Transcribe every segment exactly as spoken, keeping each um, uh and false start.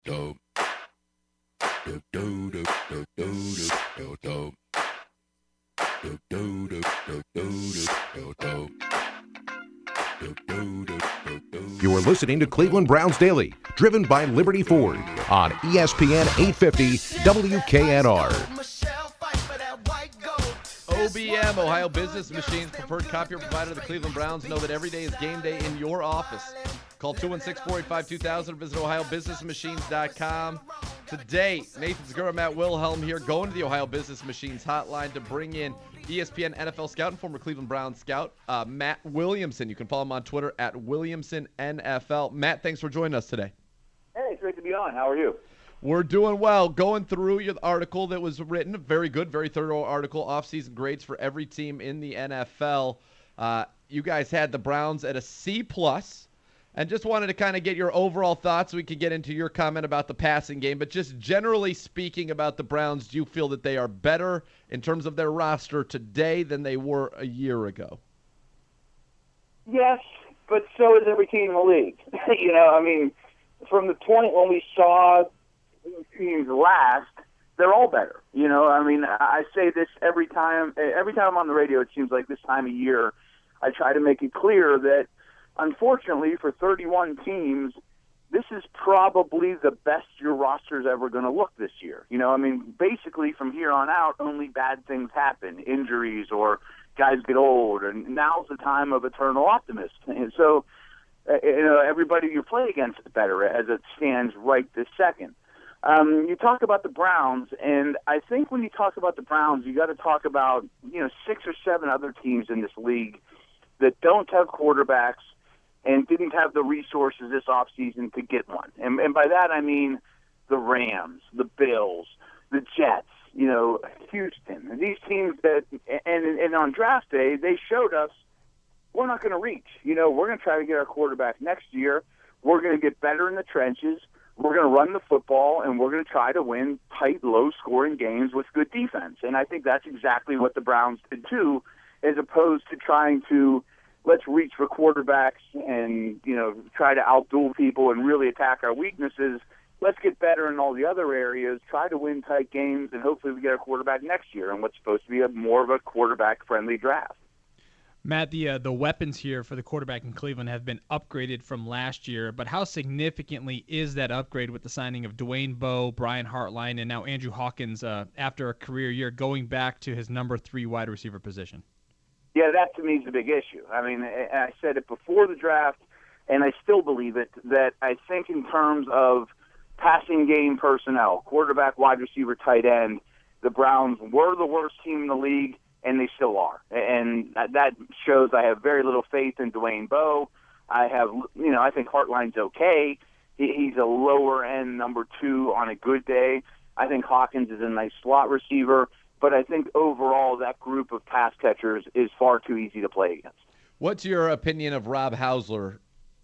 do do do do do do do do do do do do do do You are listening to Cleveland Browns Daily, driven by Liberty Ford on E S P N eight fifty W K N R. O B M, Ohio Business Machines, preferred copier provider of the Cleveland Browns. Know that every day is game day in your office. Call two one six, four eight five, two thousand or visit ohio business machines dot com. Today, Nathan Segura, Matt Wilhelm here, going to the Ohio Business Machines hotline to bring in E S P N N F L scout and former Cleveland Browns scout, uh, Matt Williamson. You can follow him on Twitter at Williamson N F L. Matt, thanks for joining us today. Hey, it's great to be on. How are you? We're doing well. Going through your article that was written, very good, very thorough article, off-season grades for every team in the N F L. Uh, you guys had the Browns at a C plus, and just wanted to kind of get your overall thoughts. We could get into your comment about the passing game, but just generally speaking about the Browns, do you feel that they are better in terms of their roster today than they were a year ago? Yes, but so is every team in the league. you know, I mean, from the point when we saw teams last, they're all better. You know, I mean, I say this every time. Every time I'm on the radio, it seems like this time of year, I try to make it clear that, unfortunately, for thirty-one teams, this is probably the best your roster is ever going to look this year. You know, I mean, basically from here on out, only bad things happen, injuries or guys get old, and now's the time of eternal optimist. And so, uh, you know, everybody you play against is better as it stands right this second. Um, you talk about the Browns, and I think when you talk about the Browns, you got to talk about, you know, six or seven other teams in this league that don't have quarterbacks and didn't have the resources this offseason to get one. And, and by that I mean the Rams, the Bills, the Jets, you know, Houston. And these teams that, and, and on draft day, they showed us we're not going to reach. You know, we're going to try to get our quarterback next year. We're going to get better in the trenches. We're going to run the football, and we're going to try to win tight, low-scoring games with good defense. And I think that's exactly what the Browns did, too, as opposed to trying to let's reach for quarterbacks and, you know, try to outduel people and really attack our weaknesses. Let's get better in all the other areas, try to win tight games, and hopefully we get our quarterback next year in what's supposed to be a more of a quarterback-friendly draft. Matt, the uh, the weapons here for the quarterback in Cleveland have been upgraded from last year, but how significantly is that upgrade with the signing of Dwayne Bowe, Brian Hartline, and now Andrew Hawkins uh, after a career year going back to his number three wide receiver position? Yeah, that to me is the big issue. I mean, I said it before the draft, and I still believe it, that I think in terms of passing game personnel, quarterback, wide receiver, tight end, the Browns were the worst team in the league, and they still are. And that shows I have very little faith in Dwayne Bowe. I have, you know, I think Hartline's okay. He, he's a lower-end number two on a good day. I think Hawkins is a nice slot receiver. But I think overall that group of pass catchers is far too easy to play against. What's your opinion of Rob Hausler?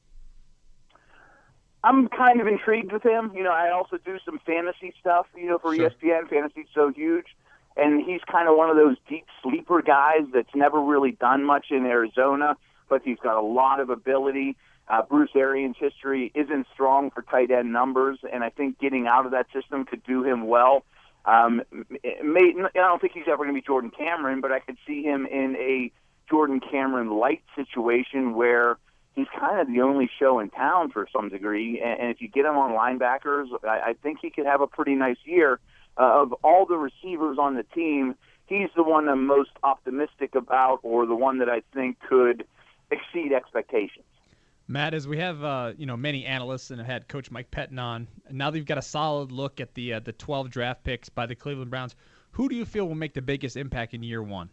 I'm kind of intrigued with him. You know, I also do some fantasy stuff, you know, for Sure. E S P N. Fantasy's so huge. And he's kind of one of those deep sleeper guys that's never really done much in Arizona, but he's got a lot of ability. Uh, Bruce Arians' history isn't strong for tight end numbers, and I think getting out of that system could do him well. Um, it may, I don't think he's ever going to be Jordan Cameron, but I could see him in a Jordan Cameron-light situation where he's kind of the only show in town for some degree. And, and if you get him on linebackers, I, I think he could have a pretty nice year. Uh, of all the receivers on the team, he's the one I'm most optimistic about, or the one that I think could exceed expectations. Matt, as we have uh, you know many analysts and have had Coach Mike Pettin on, and now that you've got a solid look at the uh, the twelve draft picks by the Cleveland Browns, who do you feel will make the biggest impact in year one?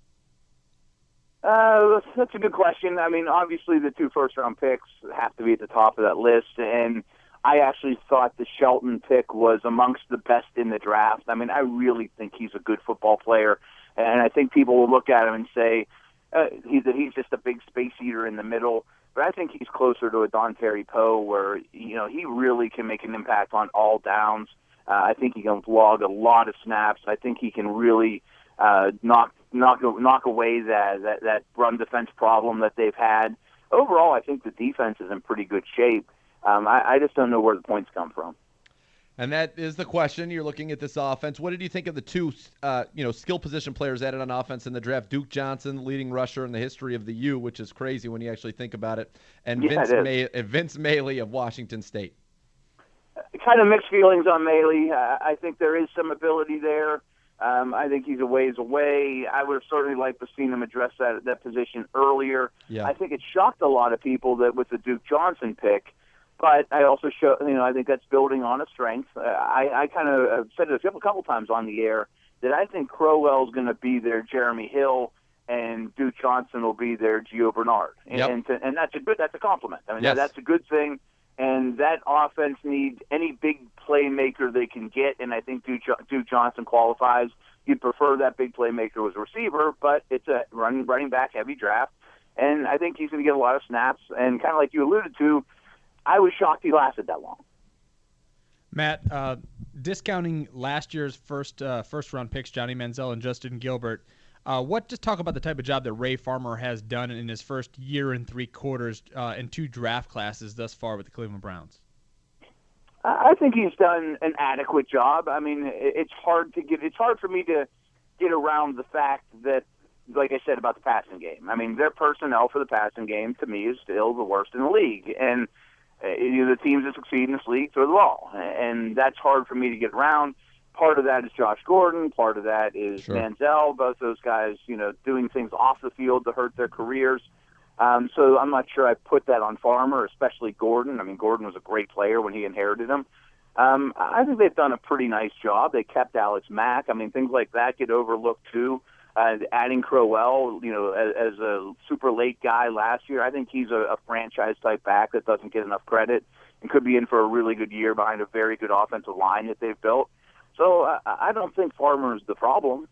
Uh, that's a good question. I mean, obviously the two first-round picks have to be at the top of that list, and I actually thought the Shelton pick was amongst the best in the draft. I mean, I really think he's a good football player, and I think people will look at him and say uh, he's, a, he's just a big space eater in the middle. But I think he's closer to a Don Terry Poe where, you know, he really can make an impact on all downs. Uh, I think he can log a lot of snaps. I think he can really uh, knock knock knock away that, that, that run defense problem that they've had. Overall, I think the defense is in pretty good shape. Um, I, I just don't know where the points come from. And that is the question. You're looking at this offense. What did you think of the two, uh, you know, skill position players added on offense in the draft? Duke Johnson, leading rusher in the history of the U, which is crazy when you actually think about it, and Yeah, Vince it is. May- and Vince Maley of Washington State. Kind of mixed feelings on Maley. Uh, I think there is some ability there. Um, I think he's a ways away. I would have certainly liked to have seen him address that that position earlier. Yeah. I think it shocked a lot of people that with the Duke Johnson pick. But I also show, you know, I think that's building on a strength. Uh, I, I kind of said it a couple, couple times on the air that I think Crowell's going to be their Jeremy Hill, and Duke Johnson will be their Gio Bernard, and Yep. and, to, and that's a good that's a compliment. I mean, Yes. that's a good thing. And that offense needs any big playmaker they can get, and I think Duke, Duke Johnson qualifies. You'd prefer that big playmaker was a receiver, but it's a run, running back heavy draft, and I think he's going to get a lot of snaps. And kind of like you alluded to, I was shocked he lasted that long. Matt, uh, discounting last year's first uh, first round picks, Johnny Manziel and Justin Gilbert, uh, what just talk about the type of job that Ray Farmer has done in his first year and three quarters uh, in two draft classes thus far with the Cleveland Browns? I think he's done an adequate job. I mean, it's hard to get. It's hard for me to get around the fact that, like I said about the passing game. I mean, their personnel for the passing game to me is still the worst in the league, and uh, you know, the teams that succeed in this league throw the ball, and that's hard for me to get around. Part of that is Josh Gordon. Part of that is Sure. Manziel. Both those guys, you know, doing things off the field to hurt their careers. Um, so I'm not sure I put that on Farmer, especially Gordon. I mean, Gordon was a great player when he inherited him. Um, I think they've done a pretty nice job. They kept Alex Mack. I mean, things like that get overlooked too. Uh, adding Crowell, you know, as, as a super late guy last year, I think he's a, a franchise-type back that doesn't get enough credit and could be in for a really good year behind a very good offensive line that they've built. So uh, I don't think Farmer's the problem.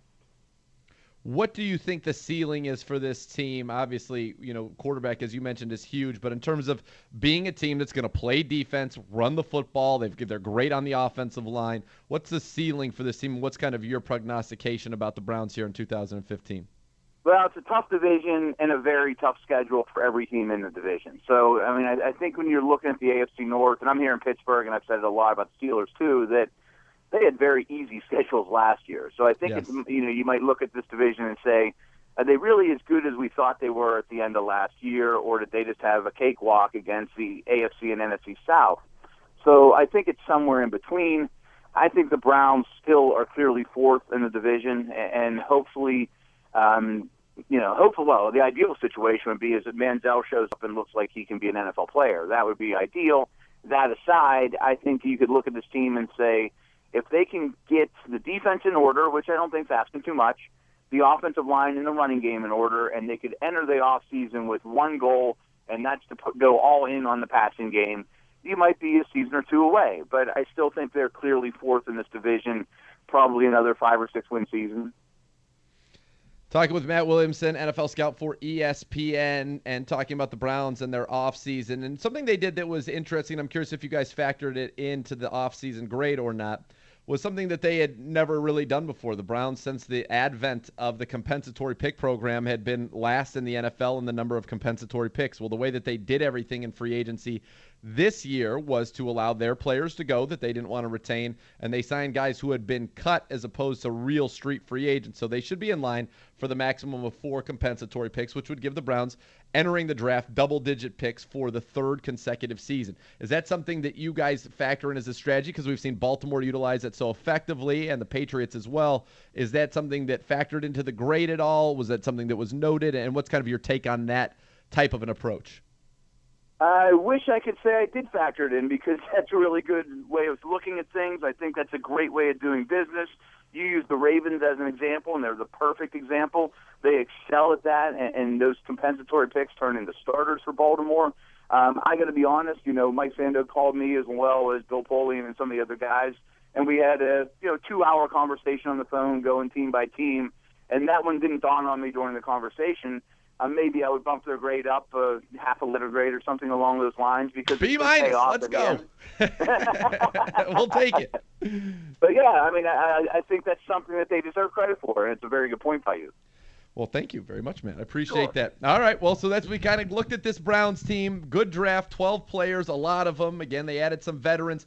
What do you think the ceiling is for this team? Obviously, you know, quarterback, as you mentioned, is huge. But in terms of being a team that's going to play defense, run the football, they've, they're great on the offensive line. What's the ceiling for this team? What's kind of your prognostication about the Browns here in two thousand fifteen? Well, it's a tough division and a very tough schedule for every team in the division. So, I mean, I, I think when you're looking at the A F C North, and I'm here in Pittsburgh, and I've said it a lot about the Steelers too, that they had very easy schedules last year. So I think Yes. it's, you know, you might look at this division and say, are they really as good as we thought they were at the end of last year, or did they just have a cakewalk against the A F C and N F C South? So I think it's somewhere in between. I think the Browns still are clearly fourth in the division, and hopefully, um, you know, hopefully, well, the ideal situation would be is that Manziel shows up and looks like he can be an N F L player. That would be ideal. That aside, I think you could look at this team and say, if they can get the defense in order, which I don't think is asking too much, the offensive line and the running game in order, and they could enter the offseason with one goal, and that's to put, go all in on the passing game, you might be a season or two away. But I still think they're clearly fourth in this division, probably another five or six win season. Talking with Matt Williamson, N F L scout for E S P N, and talking about the Browns and their offseason. And something they did that was interesting, I'm curious if you guys factored it into the offseason grade or not, was something that they had never really done before. The Browns, since the advent of the compensatory pick program, had been last in the N F L in the number of compensatory picks. Well, the way that they did everything in free agency this year was to allow their players to go that they didn't want to retain, and they signed guys who had been cut as opposed to real street free agents. So they should be in line for the maximum of four compensatory picks, which would give the Browns entering the draft double-digit picks for the third consecutive season. Is that something that you guys factor in as a strategy? Because we've seen Baltimore utilize it so effectively, and the Patriots as well. Is that something that factored into the grade at all? Was that something that was noted? And what's kind of your take on that type of an approach? I wish I could say I did factor it in, because that's a really good way of looking at things. I think that's a great way of doing business. You use the Ravens as an example, and they're the perfect example. They excel at that, and, and those compensatory picks turn into starters for Baltimore. Um, I got to be honest, you know, Mike Sando called me as well as Bill Polian and some of the other guys, and we had a you know two-hour conversation on the phone going team by team, and that one didn't dawn on me during the conversation. Uh, maybe I would bump their grade up uh, half a letter grade or something along those lines, because B it's minus, pay off let's at go. the end. We'll take it. But yeah, I mean, I, I think that's something that they deserve credit for, and it's a very good point by you. Well, thank you very much, man. I appreciate Sure. that. All right, well, so that's we kind of looked at this Browns team. Good draft, twelve players, a lot of them. Again, they added some veterans.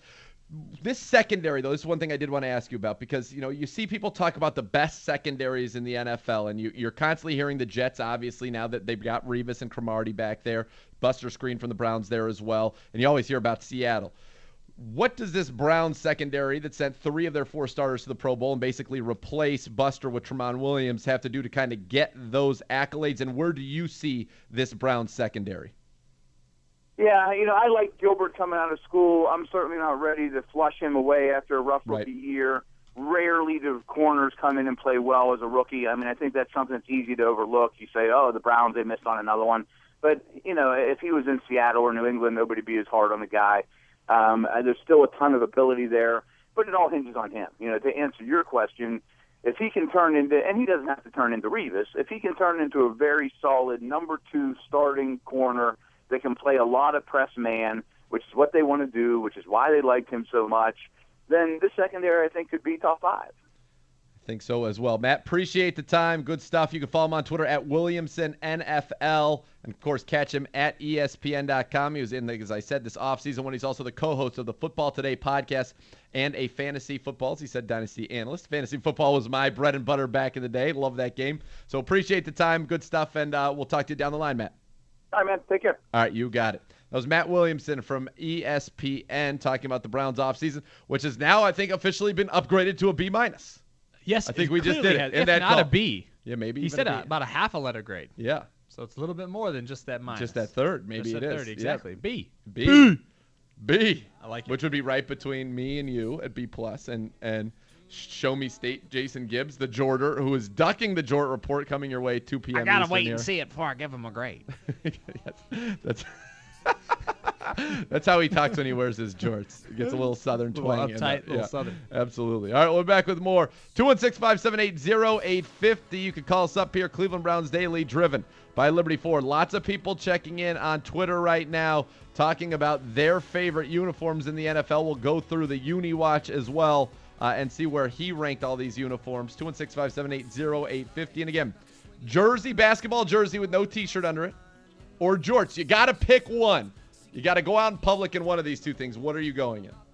This secondary, though, this is one thing I did want to ask you about because, you know, you see people talk about the best secondaries in the N F L, and you, you're constantly hearing the Jets, obviously, now that they've got Revis and Cromartie back there. Buster Screen from the Browns there as well. And you always hear about Seattle. What does this Browns secondary that sent three of their four starters to the Pro Bowl and basically replace Buster with Tramon Williams have to do to kind of get those accolades, and where do you see this Browns secondary? Yeah, you know, I like Gilbert coming out of school. I'm certainly not ready to flush him away after a rough rookie Right. year. Rarely do corners come in and play well as a rookie. I mean, I think that's something that's easy to overlook. You say, oh, the Browns, they missed on another one. But, you know, if he was in Seattle or New England, nobody would be as hard on the guy. Um, there's still a ton of ability there, but it all hinges on him. You know, to answer your question, if he can turn into, and he doesn't have to turn into Revis, if he can turn into a very solid number two starting corner that can play a lot of press man, which is what they want to do, which is why they liked him so much, then the secondary, I think, could be top five. I think so as well. Matt, appreciate the time. Good stuff. You can follow him on Twitter at Williamson N F L. And, of course, catch him at E S P N dot com. He was in, as I said, this offseason when he's also the co-host of the Football Today podcast and a fantasy football, as he said, dynasty analyst. Fantasy football was my bread and butter back in the day. Love that game. So appreciate the time. Good stuff. And uh, we'll talk to you down the line, Matt. All right, man. Take care. All right, you got it. That was Matt Williamson from E S P N talking about the Browns offseason, which has now, I think, officially been upgraded to a B minus. Yes, I think it we just clearly did it has, in if that not call. a B. Yeah, maybe He even said a a, B. about a half a letter grade. Yeah, So it's a little bit more than just that minus. just that third. Maybe Just it that is. third, Yeah. exactly. B. B. B. I like it. Which would be right between me and you at B plus, and and Show Me State Jason Gibbs, the Jorter, who is ducking the Jort report coming your way two p.m. I gotta Eastern wait here. and see it before I give him a grade. Yes, that's that's how he talks when he wears his jorts. He gets a little southern Little twang. in uptight, that. little southern. Absolutely. All right, we're back with more. two one six, five seven eight, zero eight five zero. You can call us up here. Cleveland Browns Daily, driven by Liberty Ford. Lots of people checking in on Twitter right now, talking about their favorite uniforms in the N F L. We'll go through the Uni Watch as well uh, and see where he ranked all these uniforms. two one six, five seven eight, zero eight five zero. And again, jersey, basketball jersey with no T-shirt under it, or jorts. You got to pick one. You got to go out in public in one of these two things. What are you going in?